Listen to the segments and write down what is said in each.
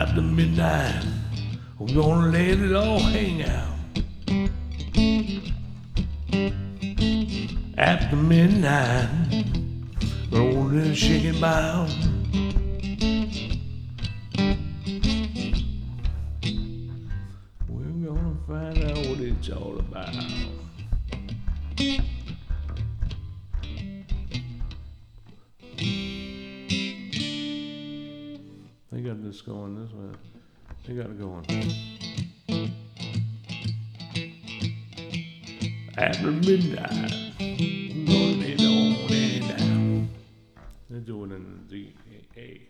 After midnight, we're gonna let it all hang out. After midnight, we're gonna let it shake it bound. We're gonna find out what it's all about. They got this going this way. They got it going. After midnight, we're gonna lay it on and down. They do it in the D A.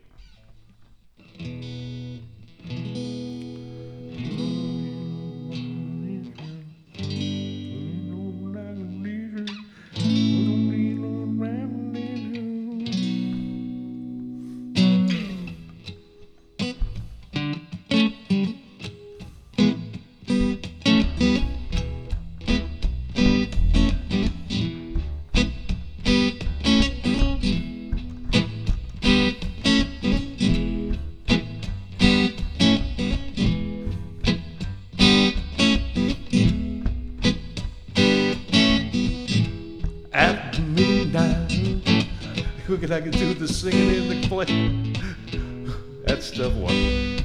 After midnight, look at I can do the singing in the play. That's step one.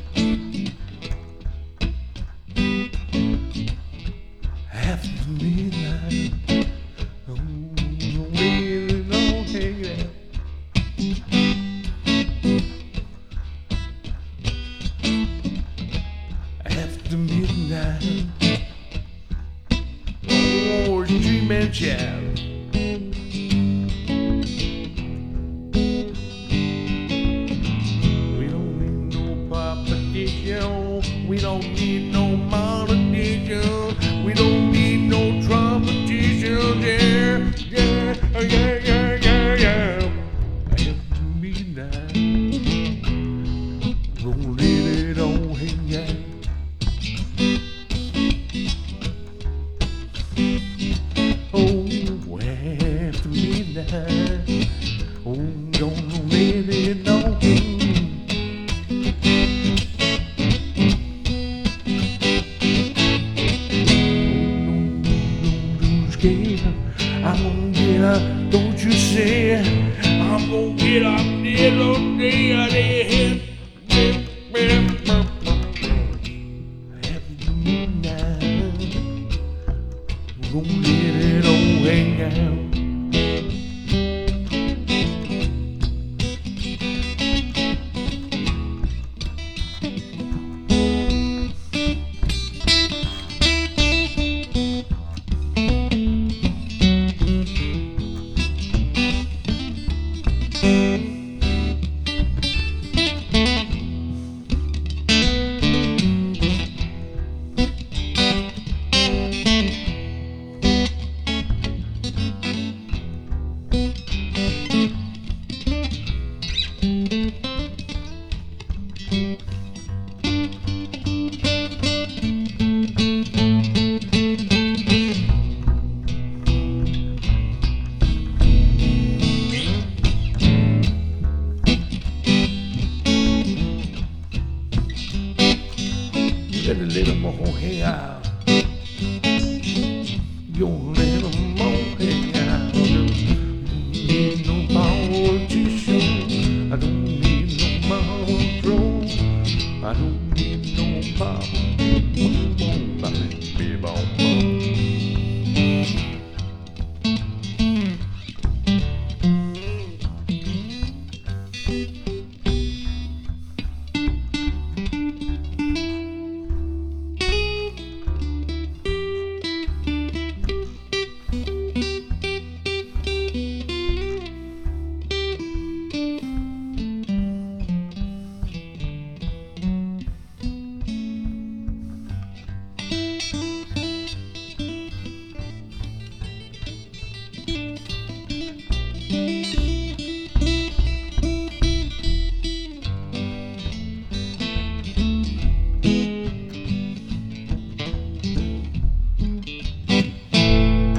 After midnight, really don't hang out. After midnight, oh, dream and shout. We don't need no moderation. We don't need no competition. Yeah, yeah, yeah, yeah, yeah, yeah. After midnight, gonna let it all hang out. Oh, after midnight, oh, gonna let it all hang out. I'm gonna get up, don't you say? I'm gonna get up, little day ahead. After midnight, we're gonna let it all hang out. Let a little more hang out. You let a more hang out. Need no politician. I don't need no mountain. I don't need no power.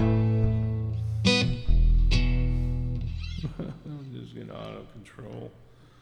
I'm just getting out of control.